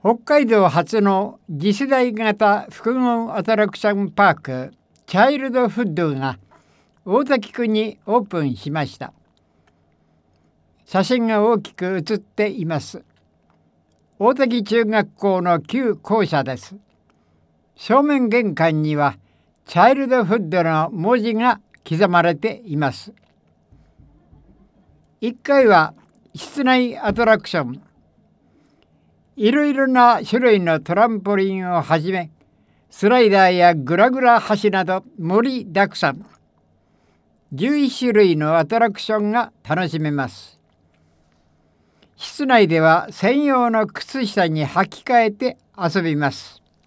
北海道初の次世代型複合アトラクションパークチャイルドフッドが大滝区にオープンしました。写真が大きく写っています。大滝中学校の旧校舎です。正面玄関にはチャイルドフッドの文字が刻まれています。1階は室内アトラクション。いろいろな種類のトランポリンをはじめ、スライダーやグラグラ橋など盛りだくさん。11種類のアトラクションが楽しめます。室内では専用の靴下に履き替えて遊びます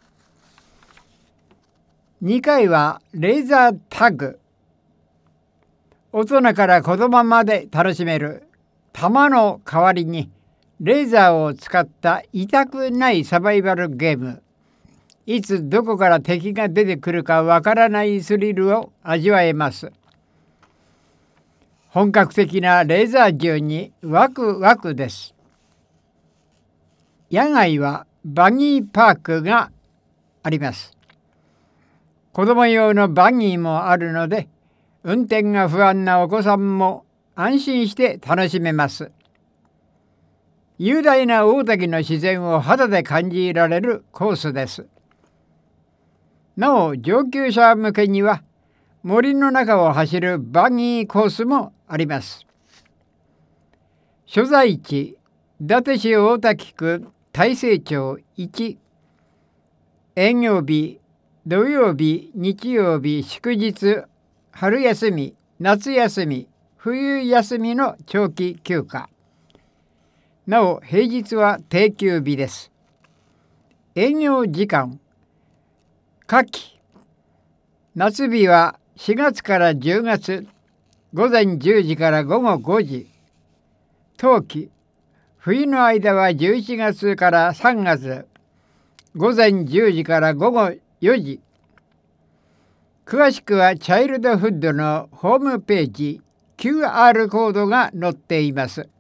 。2階はレーザータグ。大人から子供まで楽しめる弾の代わりにレーザーを使った痛くないサバイバルゲーム。いつどこから敵が出てくるかわからないスリルを味わえます。本格的なレーザー銃にワクワクです。野外はバギーパークがあります。子供用のバギーもあるので、運転が不安なお子さんも安心して楽しめます。雄大な大滝の自然を肌で感じられるコースです。なお、上級者向けには森の中を走るバギーコースもあります。所在地、伊達市大滝区大成町1。営業日、土曜日、日曜日、祝日、春休み、夏休み、冬休みの長期休暇。なお、平日は定休日です。営業時間、夏季、夏日は4月から10月、午前10時から午後5時。冬季、冬の間は11月から3月、午前10時から午後4時。詳しくはチャイルドフッドのホームページ、QR コードが載っています。